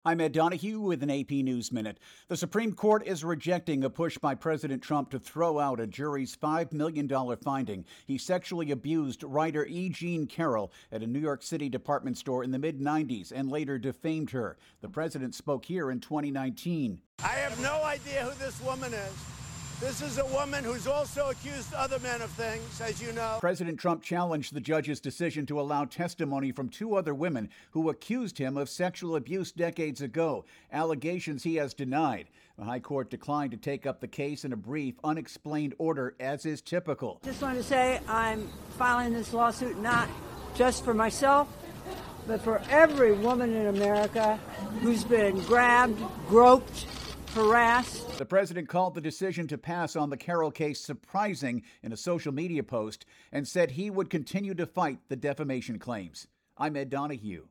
I'm Ed Donahue with an AP News Minute. The Supreme Court is rejecting a push by President Trump to throw out a jury's $5 million finding he sexually abused writer E. Jean Carroll at a New York City department store in the mid-'90s and later defamed her. The president spoke here in 2019. I have no idea who this woman is. This is a woman who's also accused other men of things, as you know. President Trump challenged the judge's decision to allow testimony from two other women who accused him of sexual abuse decades ago, allegations he has denied. The High Court declined to take up the case in a brief, unexplained order, as is typical. Just want to say I'm filing this lawsuit not just for myself, but for every woman in America who's been grabbed, groped, harassed. The president called the decision to pass on the Carroll case surprising in a social media post and said he would continue to fight the defamation claims. I'm Ed Donahue.